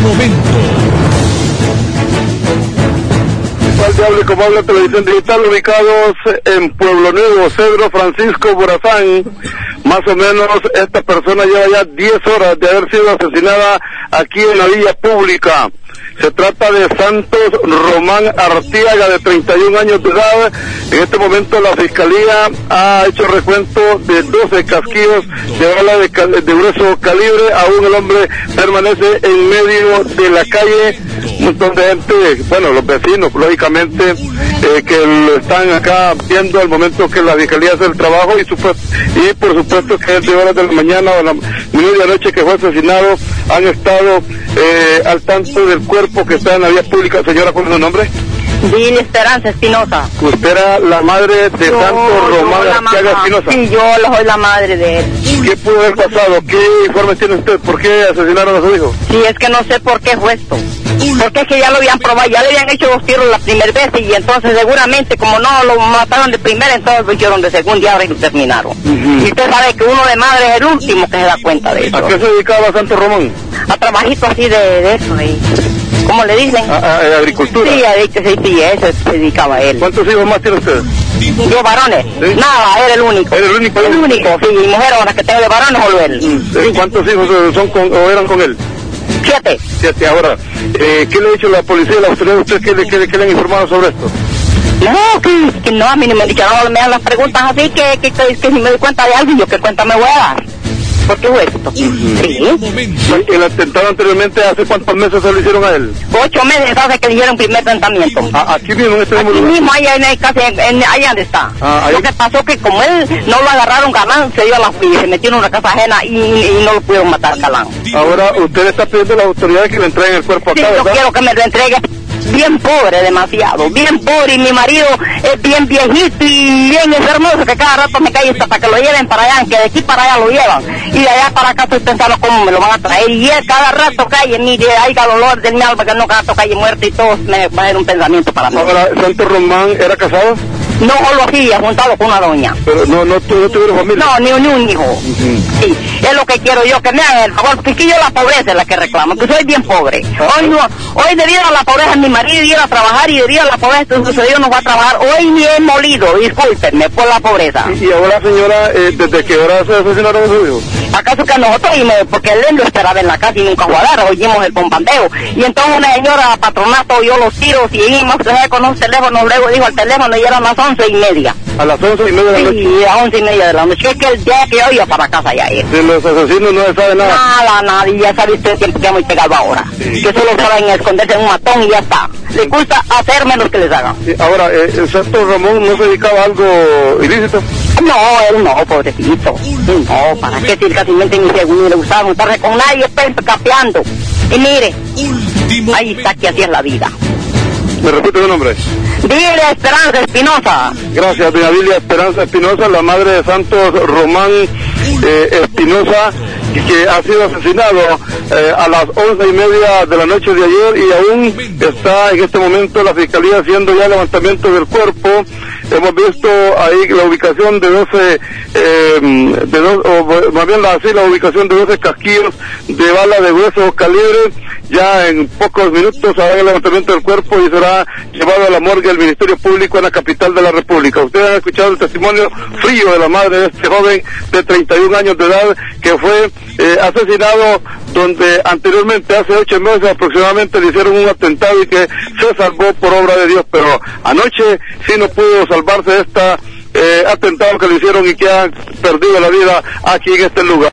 momento. Al diablo y como habla Televisión Digital, ubicados en Pueblo Nuevo, Cedro Francisco Borazán. Más o menos esta persona lleva ya 10 horas de haber sido asesinada aquí en la vía pública. Se trata de Santos Román Artiaga, de 31 años de edad. En este momento la Fiscalía ha hecho recuento de 12 casquillos de bala de grueso calibre. Aún el hombre permanece en medio de la calle. Un montón de gente, bueno, los vecinos, lógicamente, que lo están acá viendo al momento que la Fiscalía hace el trabajo y por supuesto que es de horas de la mañana o de la medianoche que fue asesinado. Han estado al tanto del cuerpo que está en la vía pública. Señora, ¿cuál es su nombre? Dile Esperanza Espinosa. ¿Usted era la madre de Santos Román Artiaga Espinosa? Sí, yo soy la madre de él. ¿Qué pudo haber pasado? ¿Qué informe tiene usted? ¿Por qué asesinaron a su hijo? Sí, es que no sé por qué fue esto. Porque es que ya lo habían probado, ya le habían hecho 2 tiros la primera vez y entonces seguramente como no lo mataron de primera, entonces lo hicieron de segunda y ahora lo terminaron. Y usted sabe que uno de madre es el último que se da cuenta de eso. ¿A qué se dedicaba Santos Román? A trabajito así de eso, ¿cómo le dicen? ¿A agricultura? Sí, eso se dedicaba él. ¿Cuántos hijos más tiene usted? ¿Yo varones? ¿Sí? Nada, era el único. ¿Era el único? El único, sí, y mujer ahora que tengo de varones solo él. ¿Sí? ¿Cuántos hijos eran con él? 7. 7, ahora. ¿Qué le ha dicho la policía y la autoridad? ¿Usted qué le han informado sobre esto? No, que no, a mí no me han dicho, no me dan las preguntas así, que si me doy cuenta de algo, yo qué cuenta me voy a dar. ¿Por qué fue esto? Sí. ¿El atentado anteriormente hace cuántos meses se lo hicieron a él? 8 meses hace que le hicieron primer tratamiento. ¿Aquí mismo en este mismo lugar? Aquí mismo, allá en el casi, allá donde está. Lo que pasó que como él no lo agarraron galán, se dio a la y se metió en una casa ajena y no lo pudieron matar galán. Ahora, usted está pidiendo a las autoridades que le entreguen el cuerpo acá, sí, ¿verdad? Yo quiero que me lo entregue. Bien pobre, demasiado, bien pobre, y mi marido es bien viejito y bien enfermoso, que cada rato me cae hasta para que lo lleven para allá, que de aquí para allá lo llevan, y de allá para acá estoy pensando cómo me lo van a traer, y él cada rato cae, mire, hay el olor del mi alma, que no cada rato cae muerto, y todo me va a dar un pensamiento para mí. Ahora, ¿Santos Román era casado? No, solo así, juntado con una doña. Pero no tuvieron familia. No, ni un hijo. Sí, es lo que quiero yo, que me hagan el favor, porque yo la pobreza es la que reclamo, que soy bien pobre. Hoy debido a la pobreza mi marido ir a trabajar y debido a la pobreza entonces Dios no va a trabajar. Hoy ni he molido, discúlpenme, por la pobreza. Y ahora, señora, ¿desde qué hora se asesinaron a su hijo? ¿Acaso que nosotros, porque él lo esperaba en la casa y nunca jugadara, oímos el bombardeo? Y entonces una señora patronato oyó los tiros y íbamos con un teléfono, luego dijo el teléfono y eran las 11:30. ¿A las 11:30 de la noche? Sí, a 11:30 de la noche. Es que el día que yo iba para casa ya ir. De los asesinos no se sabe nada. Nada, y ya sabe usted siempre que muy pegado ahora. Sí. Que solo saben esconderse en un matón y ya está. Le gusta hacer menos que les hagan. Sí, ahora, ¿Santos Ramón no se dedicaba a algo ilícito? No, él no, pobrecito. No, ¿para qué si casi ni le gustaba juntarse con nadie, capeando? Y mire, ahí está que así es la vida. ¿Me repite su nombre? Dile Esperanza Espinosa. Gracias, doña Dilia Esperanza Espinosa, la madre de Santos Román Espinosa, que ha sido asesinado a las 11:30 de la noche de ayer y aún está en este momento la Fiscalía haciendo ya el levantamiento del cuerpo. Hemos visto ahí la ubicación de 12, la ubicación de 12 casquillos de bala de grueso calibre. Ya en pocos minutos hará el levantamiento del cuerpo y será llevado a la morgue del Ministerio Público en la capital de la República. Ustedes han escuchado el testimonio frío de la madre de este joven de 31 años de edad que fue asesinado, donde anteriormente hace 8 meses aproximadamente le hicieron un atentado y que se salvó por obra de Dios, pero anoche sí no pudo salvarse de esta atentado que le hicieron y que ha perdido la vida aquí en este lugar.